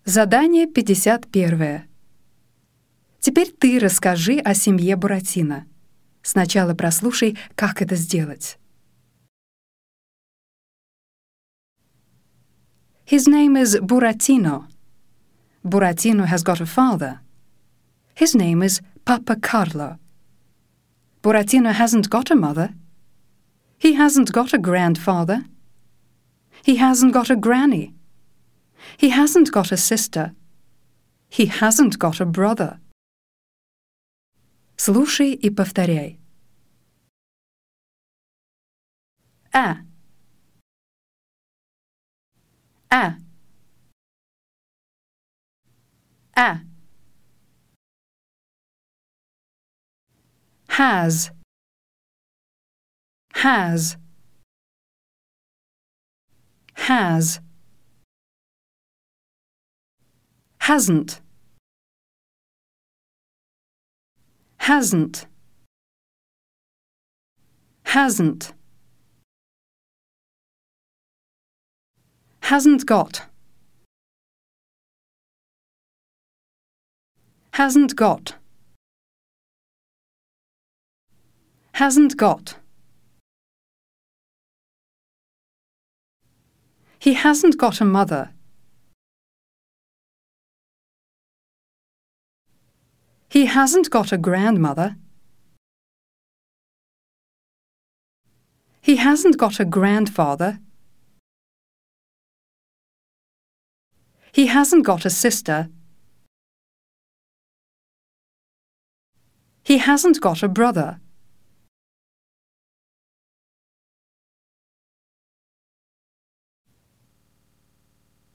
Задание 51. Теперь ты расскажи о семье Буратино. Сначала прослушай, как это сделать. His name is Buratino. Buratino has got a father. His name is Papa Carlo. Buratino hasn't got a mother. He hasn't got a grandfather. He hasn't got a granny. He hasn't got a sister. He hasn't got a brother. Слушай и повторяй. A. A. A. Has. Has. Has. Hasn't. Hasn't. Hasn't. Hasn't got. Hasn't got. Hasn't got. He hasn't got a mother. He hasn't got a grandmother. He hasn't got a grandfather. He hasn't got a sister. He hasn't got a brother.